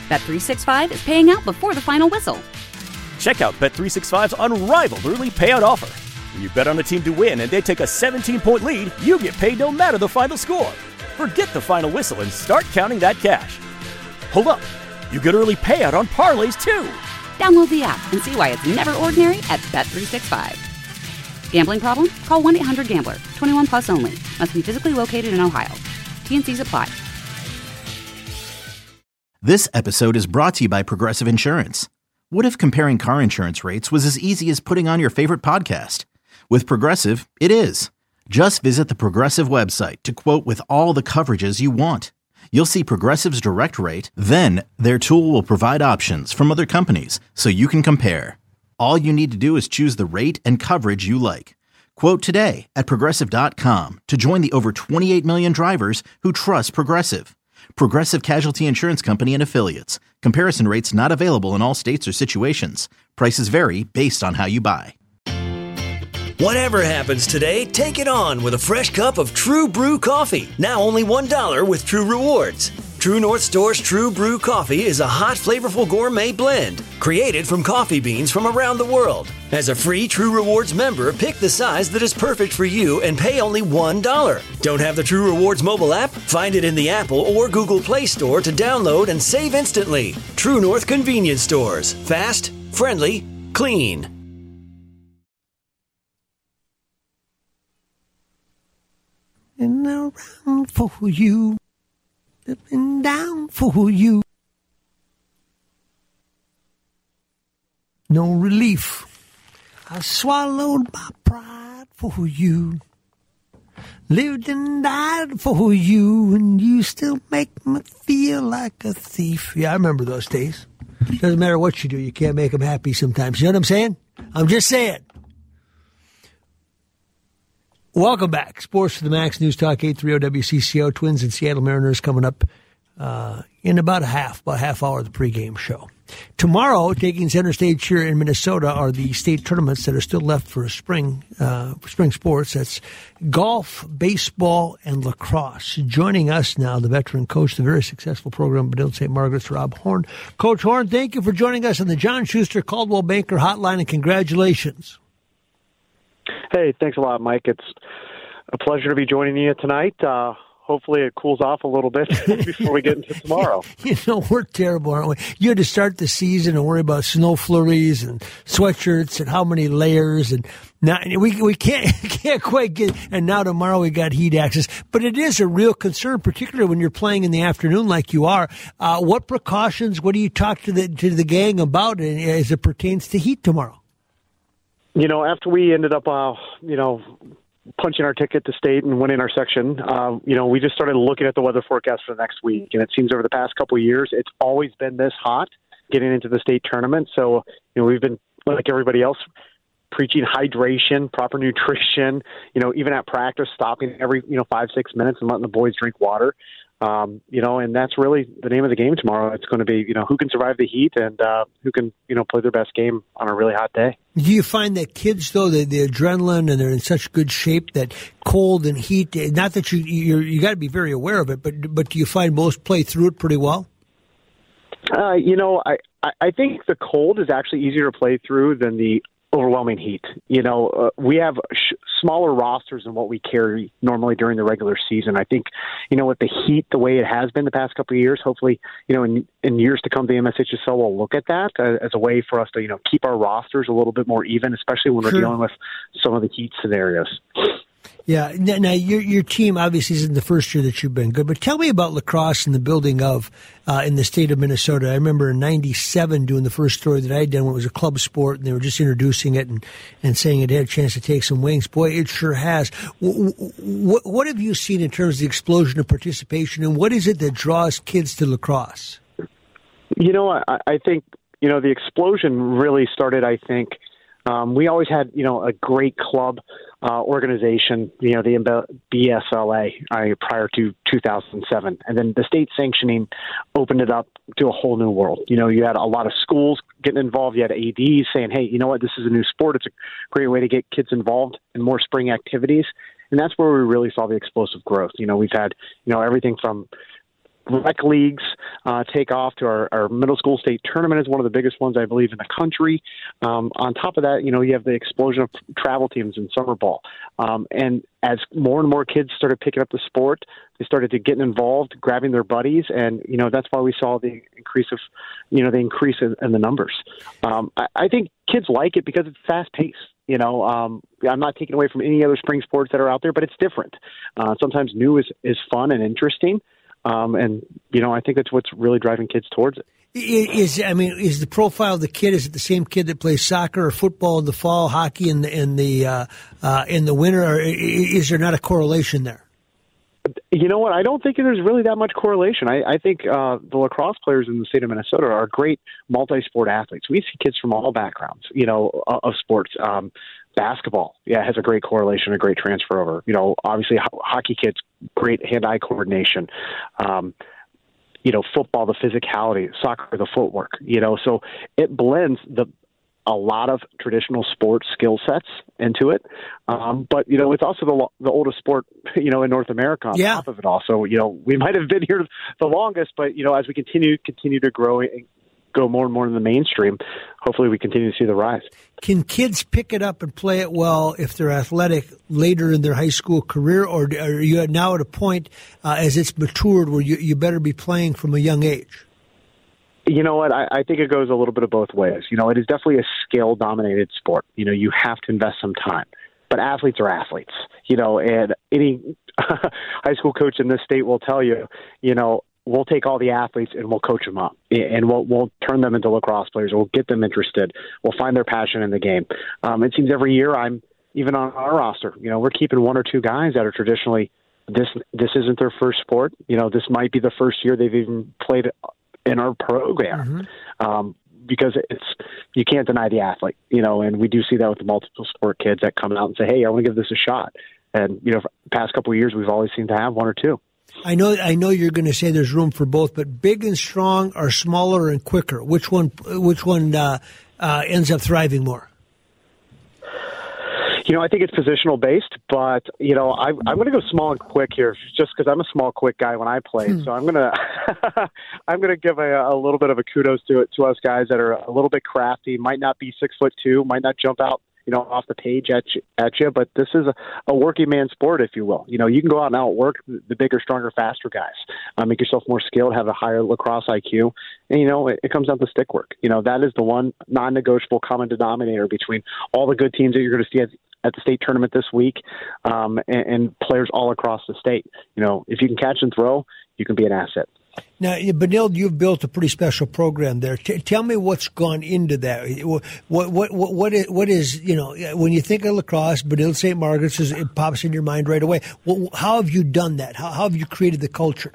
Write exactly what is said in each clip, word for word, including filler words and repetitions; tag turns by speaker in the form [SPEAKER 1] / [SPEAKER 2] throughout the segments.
[SPEAKER 1] Bet three sixty-five is paying out before the final whistle.
[SPEAKER 2] Check out Bet three sixty-five's unrivaled early payout offer. When you bet on a team to win and they take a seventeen-point lead, you get paid no matter the final score. Forget the final whistle and start counting that cash. Hold up. You get early payout on parlays, too.
[SPEAKER 1] Download the app and see why it's never ordinary at Bet three sixty-five. Gambling problem? Call one eight hundred gambler. twenty-one plus only. Must be physically located in Ohio. T N Cs apply.
[SPEAKER 3] This episode is brought to you by Progressive Insurance. What if comparing car insurance rates was as easy as putting on your favorite podcast? With Progressive, it is. Just visit the Progressive website to quote with all the coverages you want. You'll see Progressive's direct rate, then their tool will provide options from other companies so you can compare. All you need to do is choose the rate and coverage you like. Quote today at Progressive dot com to join the over twenty-eight million drivers who trust Progressive. Progressive Casualty Insurance Company and Affiliates. Comparison rates not available in all states or situations. Prices vary based on how you buy.
[SPEAKER 4] Whatever happens today, take it on with a fresh cup of True Brew coffee. Now only one dollar with True Rewards. True North Store's True Brew coffee is a hot, flavorful gourmet blend created from coffee beans from around the world. As a free True Rewards member, pick the size that is perfect for you and pay only one dollar. Don't have the True Rewards mobile app? Find it in the Apple or Google Play Store to download and save instantly. True North Convenience Stores. Fast, friendly, clean.
[SPEAKER 5] And around for you, up and down for you. No relief. I swallowed my pride for you. Lived and died for you, and you still make me feel like a thief. Yeah, I remember those days. Doesn't matter what you do, you can't make them happy sometimes. You know what I'm saying? I'm just saying. Welcome back. Sports to the Max, News Talk eight thirty W C C O. Twins and Seattle Mariners coming up uh, in about a half, about a half hour of the pregame show. Tomorrow, taking center stage here in Minnesota are the state tournaments that are still left for spring uh, spring sports. That's golf, baseball, and lacrosse. Joining us now, the veteran coach, the very successful program at Benilde Saint Margaret's, Rob Horn. Coach Horn, thank you for joining us on the John Schuster Coldwell Banker Hotline, and congratulations.
[SPEAKER 6] Hey, thanks a lot, Mike. It's a pleasure to be joining you tonight. Uh, hopefully it cools off a little bit before we get into tomorrow.
[SPEAKER 5] You know, we're terrible, aren't we? You had to start the season and worry about snow flurries and sweatshirts and how many layers, and now we we can't can't quite get. And now tomorrow we got heat access, but it is a real concern, particularly when you're playing in the afternoon like you are. Uh, what precautions? What do you talk to the to the gang about as it pertains to heat tomorrow?
[SPEAKER 6] You know, after we ended up, uh, you know, punching our ticket to state and winning our section, uh, you know, we just started looking at the weather forecast for the next week. And it seems over the past couple of years, it's always been this hot getting into the state tournament. So, you know, we've been, like everybody else, preaching hydration, proper nutrition, you know, even at practice, stopping every, you know, five, six minutes and letting the boys drink water. Um, you know, and that's really the name of the game tomorrow. It's going to be, you know, who can survive the heat and uh, who can, you know, play their best game on a really hot day.
[SPEAKER 5] Do you find that kids, though, the, the adrenaline and they're in such good shape that cold and heat, not that you you're, you got to be very aware of it, but but do you find most play through it pretty well?
[SPEAKER 6] Uh, you know, I, I think the cold is actually easier to play through than the overwhelming heat. You know, uh, we have sh- smaller rosters than what we carry normally during the regular season. I think, you know, with the heat the way it has been the past couple of years, hopefully, you know, in, in years to come, the M S H S L will look at that uh, as a way for us to, you know, keep our rosters a little bit more even, especially when
[SPEAKER 5] Sure.
[SPEAKER 6] we're dealing with some of the heat scenarios.
[SPEAKER 5] Yeah. Now, your your team obviously isn't the first year that you've been good, but tell me about lacrosse and the building of uh, in the state of Minnesota. I remember in ninety-seven doing the first story that I had done when it was a club sport, and they were just introducing it and, and saying it had a chance to take some wings. Boy, it sure has. W- w- what have you seen in terms of the explosion of participation, and what is it that draws kids to lacrosse?
[SPEAKER 6] You know, I, I think, you know, the explosion really started, I think, um, we always had, you know, a great club Uh, organization, you know, the B S L A uh, prior to two thousand seven. And then the state sanctioning opened it up to a whole new world. You know, you had a lot of schools getting involved. You had A Ds saying, hey, you know what, this is a new sport. It's a great way to get kids involved in more spring activities. And that's where we really saw the explosive growth. You know, we've had, you know, everything from rec leagues uh, take off, to our, our middle school state tournament is one of the biggest ones, I believe, in the country. Um, on top of that, you know, you have the explosion of travel teams in summer ball. Um, and as more and more kids started picking up the sport, they started to get involved, grabbing their buddies, and you know that's why we saw the increase of, you know, the increase in, in the numbers. Um, I, I think kids like it because it's fast paced. You know, um, I'm not taking away from any other spring sports that are out there, but it's different. Uh, sometimes new is, is fun and interesting, um, and you know I think that's what's really driving kids towards it.
[SPEAKER 5] Is I mean, is the profile of the kid, is it the same kid that plays soccer or football in the fall, hockey in the in the uh, uh, in the winter, or is there not a correlation there?
[SPEAKER 6] You know what? I don't think there's really that much correlation. I, I think uh, the lacrosse players in the state of Minnesota are great multi-sport athletes. We see kids from all backgrounds, you know, of sports. Um, basketball, yeah, has a great correlation, a great transfer over. You know, obviously ho- hockey kids, great hand-eye coordination. Um, you know, football, the physicality, soccer, the footwork, you know, so it blends the a lot of traditional sports skill sets into it. Um, but, you know, it's also the the oldest sport, you know, in North America on
[SPEAKER 5] yeah.
[SPEAKER 6] top of it all. So, you know, we might have been here the longest, but, you know, as we continue continue to grow and go more and more in the mainstream, hopefully we continue to see the rise.
[SPEAKER 5] Can kids pick it up and play it well if they're athletic later in their high school career, or are you now at a point uh, as it's matured where you, you better be playing from a young age?
[SPEAKER 6] You know what? I, I think it goes a little bit of both ways. You know, it is definitely a skill-dominated sport. You know, you have to invest some time. But athletes are athletes. You know, and any high school coach in this state will tell you, you know, we'll take all the athletes and we'll coach them up, and we'll we'll turn them into lacrosse players. We'll get them interested. We'll find their passion in the game. Um, it seems every year I'm even on our roster. You know, we're keeping one or two guys that are traditionally this this isn't their first sport. You know, this might be the first year they've even played in our program, mm-hmm. um, because it's you can't deny the athlete, you know, and we do see that with the multiple sport kids that come out and say, hey, I want to give this a shot. And, you know, for the past couple of years, we've always seemed to have one or two.
[SPEAKER 5] I know I know you're going to say there's room for both, but big and strong or smaller and quicker? Which one Which one uh, uh, ends up thriving more?
[SPEAKER 6] You know, I think it's positional based, but, you know, I, I'm going to go small and quick here just because I'm a small, quick guy when I play. Hmm. So I'm going to I'm going to give a, a little bit of a kudos to it to us guys that are a little bit crafty, might not be six foot two, might not jump out, you know, off the page at you, at you but this is a, a working man sport, if you will. You know, you can go out and outwork the bigger, stronger, faster guys, uh, make yourself more skilled, have a higher lacrosse I Q, and, you know, it, it comes down to stick work. You know, that is the one non-negotiable common denominator between all the good teams that you're going to see at, at the state tournament this week, um, and, and players all across the state. You know, if you can catch and throw, you can be an asset.
[SPEAKER 5] Now, Benilde, you've built a pretty special program there. T- tell me what's gone into that. What, what, what, what, is, what is, you know, when you think of lacrosse, Benilde Saint Margaret's, it pops in your mind right away. Well, how have you done that? How, how have you created the culture?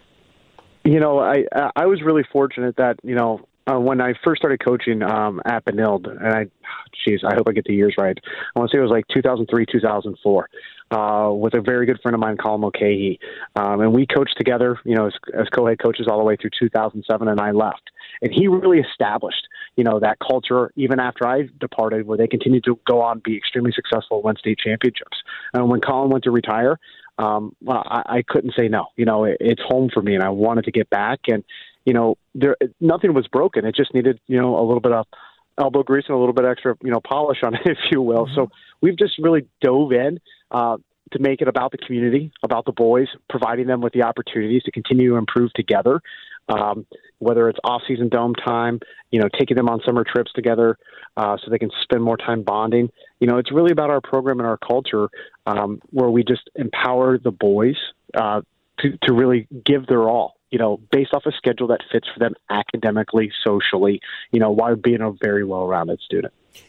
[SPEAKER 6] You know, I I was really fortunate that, you know, uh, when I first started coaching um, at Benilde, and I, geez, I hope I get the years right. I want to say it was like two thousand three, two thousand four. Uh, with a very good friend of mine, Colin Mulcahy. Um, and we coached together, you know, as, as co-head coaches all the way through two thousand seven, and I left. And he really established, you know, that culture even after I departed, where they continued to go on and be extremely successful, win state championships. And when Colin went to retire, um, well, I, I couldn't say no. You know, it, it's home for me, and I wanted to get back. And, you know, there nothing was broken. It just needed, you know, a little bit of elbow grease and a little bit extra, you know, polish on it, if you will. Mm-hmm. So we've just really dove in uh, to make it about the community, about the boys, providing them with the opportunities to continue to improve together, um, whether it's off-season dome time, you know, taking them on summer trips together uh, so they can spend more time bonding. You know, it's really about our program and our culture um, where we just empower the boys uh, to, to really give their all, you know, based off a schedule that fits for them academically, socially, you know, while being a very well-rounded student.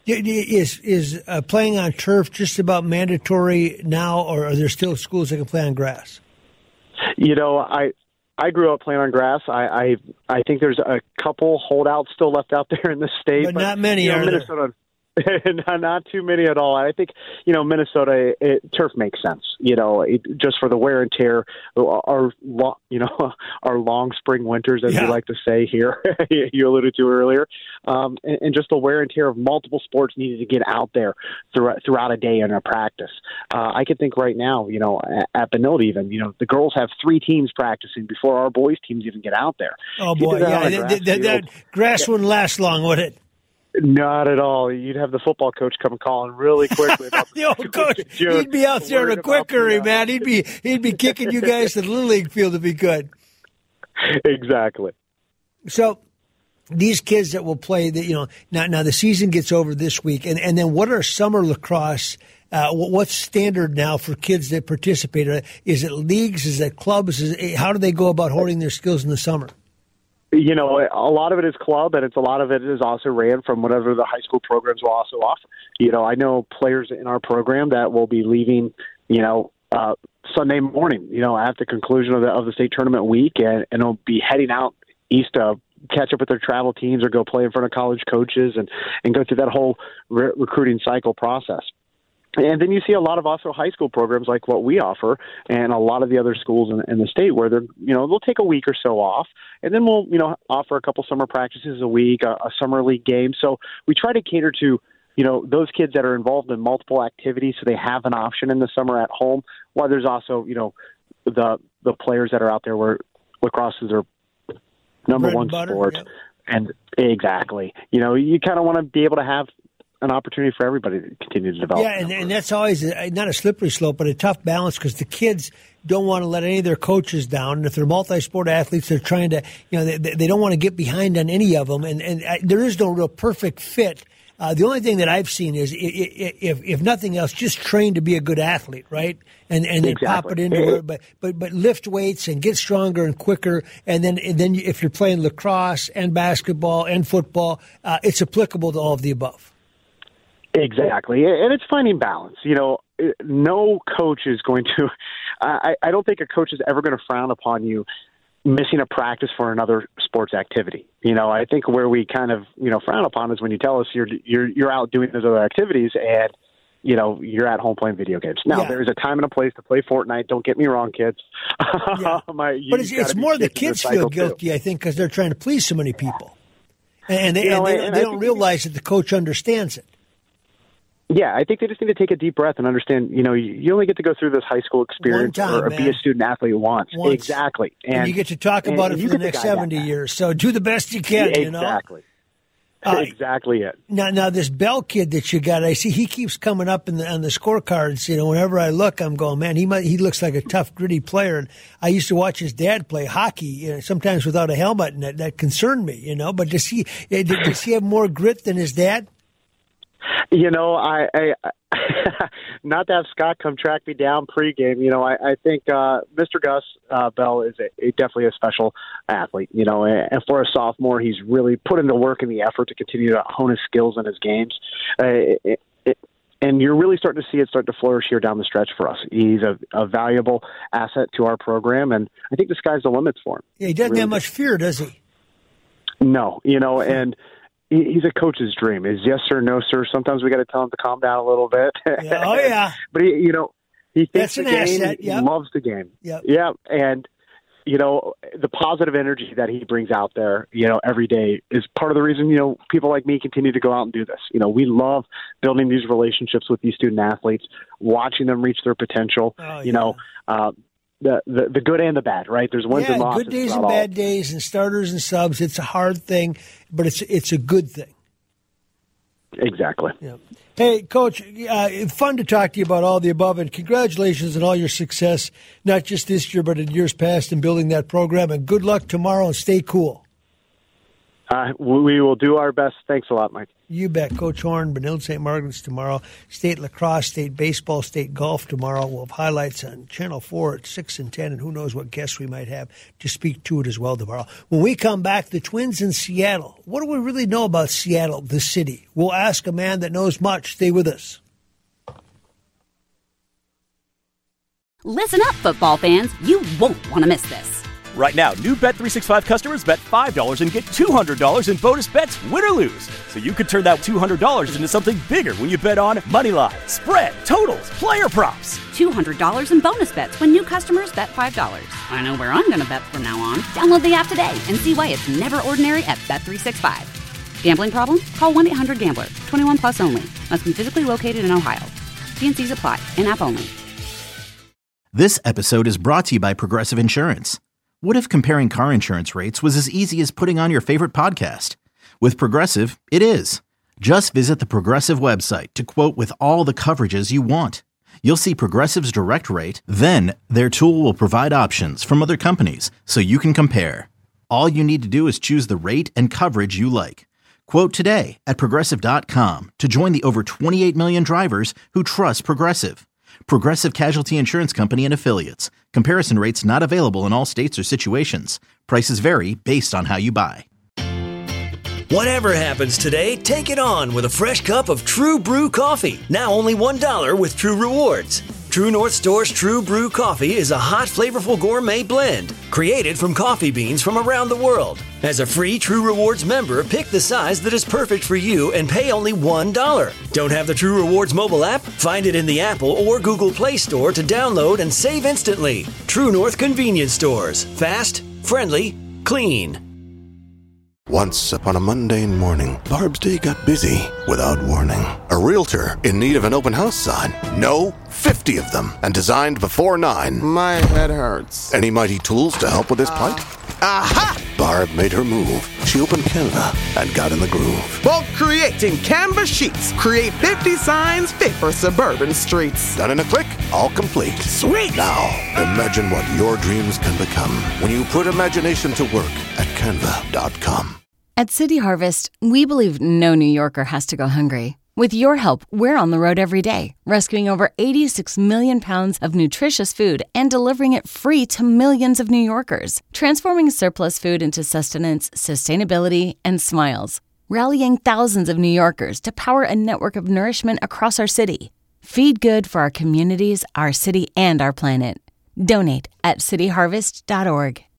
[SPEAKER 5] Is is uh, playing on turf just about mandatory now, or are there still schools that can play on grass?
[SPEAKER 6] You know, I I grew up playing on grass. I I, I think there's a couple holdouts still left out there in the state,
[SPEAKER 5] but, but not many.
[SPEAKER 6] You know,
[SPEAKER 5] are
[SPEAKER 6] Minnesota. not, not too many at all. I think, you know, Minnesota, it, turf makes sense, you know, it, just for the wear and tear, our, you know, our long spring winters, as yeah. we like to say here, you alluded to earlier, um, and, and just the wear and tear of multiple sports needed to get out there throughout, throughout a day in a practice. Uh, I could think right now, you know, at, at Benilde even, you know, the girls have three teams practicing before our boys teams even get out there.
[SPEAKER 5] Oh, boy, yeah, that, that, that grass wouldn't last long, would it?
[SPEAKER 6] Not at all. You'd have the football coach come calling really quickly. About
[SPEAKER 5] the old coach, he'd be out there in a quick hurry, man. He'd be he'd be kicking you guys to the Little League field if he could.
[SPEAKER 6] Exactly.
[SPEAKER 5] So these kids that will play, the, you know, now now the season gets over this week, and, and then what are summer lacrosse? Uh, what's standard now for kids that participate? Is it leagues? Is it clubs? Is it, how do they go about honing their skills in the summer?
[SPEAKER 6] You know, a lot of it is club, and it's a lot of it is also ran from whatever the high school programs will also offer. You know, I know players in our program that will be leaving, you know, uh, Sunday morning, you know, at the conclusion of the of the state tournament week, and, and will be heading out east to catch up with their travel teams or go play in front of college coaches and, and go through that whole re- recruiting cycle process. And then you see a lot of also high school programs like what we offer, and a lot of the other schools in, in the state where they're, you know, they'll take a week or so off, and then we'll, you know, offer a couple summer practices a week, a, a summer league game. So we try to cater to, you know, those kids that are involved in multiple activities, so they have an option in the summer at home. While there's also, you know, the the players that are out there where lacrosse is their number
[SPEAKER 5] Bread
[SPEAKER 6] one
[SPEAKER 5] and butter,
[SPEAKER 6] sport,
[SPEAKER 5] yeah.
[SPEAKER 6] and exactly, you know, you kind of want to be able to have an opportunity for everybody to continue to develop.
[SPEAKER 5] Yeah, and, and that's always a, not a slippery slope, but a tough balance because the kids don't want to let any of their coaches down. And if they're multi-sport athletes, they're trying to, you know, they, they don't want to get behind on any of them. And, and I, there is no real perfect fit. Uh, the only thing that I've seen is, if if nothing else, just train to be a good athlete, right? And and then
[SPEAKER 6] exactly.
[SPEAKER 5] pop it into it, but but but lift weights and get stronger and quicker. And then and then if you're playing lacrosse and basketball and football, uh, it's applicable to all of the above.
[SPEAKER 6] Exactly, and it's finding balance. You know, no coach is going to. I, I don't think a coach is ever going to frown upon you missing a practice for another sports activity. You know, I think where we kind of, you know, frown upon is when you tell us you're you're you're out doing those other activities and, you know, you're at home playing video games. Now, yeah. There's a time and a place to play Fortnite. Don't get me wrong, kids.
[SPEAKER 5] Yeah.
[SPEAKER 6] My,
[SPEAKER 5] but it's, it's more the kids feel guilty, too. I think, because they're trying to please so many people. And they, you know, and they, and they don't realize that the coach understands it.
[SPEAKER 6] Yeah, I think they just need to take a deep breath and understand, you know, you, you only get to go through this high school experience time, or, or be a student athlete once. once. Exactly.
[SPEAKER 5] And, and you get to talk about it for the next seventy years. So do the best you can,
[SPEAKER 6] yeah,
[SPEAKER 5] you know?
[SPEAKER 6] Exactly.
[SPEAKER 5] Uh,
[SPEAKER 6] exactly it.
[SPEAKER 5] Now, now this Bell kid that you got, I see he keeps coming up in the, on the scorecards. You know, whenever I look, I'm going, man, he might, he looks like a tough, gritty player. And I used to watch his dad play hockey, you know, sometimes without a helmet, and that, that concerned me, you know. But does he, does he have more grit than his dad?
[SPEAKER 6] You know, I, I not to have Scott come track me down pregame. You know, I, I think uh, Mister Gus uh, Bell is a, a, definitely a special athlete. You know, and for a sophomore, he's really put in the work and the effort to continue to hone his skills in his games. Uh, it, it, and you're really starting to see it start to flourish here down the stretch for us. He's a, a valuable asset to our program, and I think the sky's the limit for him.
[SPEAKER 5] Yeah, he doesn't
[SPEAKER 6] really
[SPEAKER 5] have much fear, does he?
[SPEAKER 6] No, you know, and he's a coach's dream. Is yes sir, no sir. Sometimes we got to tell him to calm down a little bit.
[SPEAKER 5] Yeah, oh yeah,
[SPEAKER 6] but he, you know, he thinks
[SPEAKER 5] That's an
[SPEAKER 6] the game.
[SPEAKER 5] asset. Yep.
[SPEAKER 6] He loves the game.
[SPEAKER 5] Yep.
[SPEAKER 6] Yeah, and you know, the positive energy that he brings out there, you know, every day is part of the reason, you know, people like me continue to go out and do this. You know, we love building these relationships with these student athletes, watching them reach their potential.
[SPEAKER 5] Oh,
[SPEAKER 6] you
[SPEAKER 5] yeah.
[SPEAKER 6] know. Uh, The, the the good and the bad, right? There's wins
[SPEAKER 5] yeah,
[SPEAKER 6] and losses.
[SPEAKER 5] good days and bad days, and starters and subs. It's a hard thing, but it's it's a good thing.
[SPEAKER 6] Exactly.
[SPEAKER 5] Yeah. Hey, Coach, uh, fun to talk to you about all the above, and congratulations on all your success, not just this year, but in years past in building that program. And good luck tomorrow, and stay cool.
[SPEAKER 6] Uh, we will do our best. Thanks a lot, Mike.
[SPEAKER 5] You bet. Coach Horn, Benilde Saint Margaret's tomorrow. State lacrosse, state baseball, state golf tomorrow. We'll have highlights on Channel four at six and ten, and who knows what guests we might have to speak to it as well tomorrow. When we come back, the Twins in Seattle. What do we really know about Seattle, the city? We'll ask a man that knows much. Stay with us.
[SPEAKER 1] Listen up, football fans. You won't want to miss this.
[SPEAKER 2] Right now, new Bet three sixty-five customers bet five dollars and get two hundred dollars in bonus bets, win or lose. So you could turn that two hundred dollars into something bigger when you bet on money line, spread, totals, player props.
[SPEAKER 1] two hundred dollars in bonus bets when new customers bet five dollars. I know where I'm going to bet from now on. Download the app today and see why it's never ordinary at Bet three sixty-five. Gambling problem? Call one eight hundred gambler. twenty-one plus only. Must be physically located in Ohio. T N Cs apply. In-app only.
[SPEAKER 3] This episode is brought to you by Progressive Insurance. What if comparing car insurance rates was as easy as putting on your favorite podcast? With Progressive, it is. Just visit the Progressive website to quote with all the coverages you want. You'll see Progressive's direct rate, then their tool will provide options from other companies so you can compare. All you need to do is choose the rate and coverage you like. Quote today at Progressive dot com to join the over twenty-eight million drivers who trust Progressive. Progressive Casualty Insurance Company and Affiliates. Comparison rates not available in all states or situations. Prices vary based on how you buy.
[SPEAKER 4] Whatever happens today, take it on with a fresh cup of True Brew coffee. Now only one dollar with True Rewards. True North Store's True Brew coffee is a hot, flavorful gourmet blend created from coffee beans from around the world. As a free True Rewards member, pick the size that is perfect for you and pay only one dollar. Don't have the True Rewards mobile app? Find it in the Apple or Google Play Store to download and save instantly. True North Convenience Stores. Fast, friendly, clean.
[SPEAKER 7] Once upon a mundane morning, Barb's day got busy without warning. A realtor in need of an open house sign. No, fifty of them, and designed before nine.
[SPEAKER 8] My head hurts.
[SPEAKER 7] Any mighty tools to help with his plight?
[SPEAKER 8] Aha!
[SPEAKER 7] Barb made her move. She opened Canva and got in the groove.
[SPEAKER 8] Bulk creating Canva sheets. Create fifty signs fit for suburban streets.
[SPEAKER 7] Done in a click, all complete.
[SPEAKER 8] Sweet!
[SPEAKER 7] Now, imagine what your dreams can become when you put imagination to work at canva dot com.
[SPEAKER 9] At City Harvest, we believe no New Yorker has to go hungry. With your help, we're on the road every day, rescuing over eighty-six million pounds of nutritious food and delivering it free to millions of New Yorkers, transforming surplus food into sustenance, sustainability, and smiles, rallying thousands of New Yorkers to power a network of nourishment across our city. Feed good for our communities, our city, and our planet. Donate at city harvest dot org.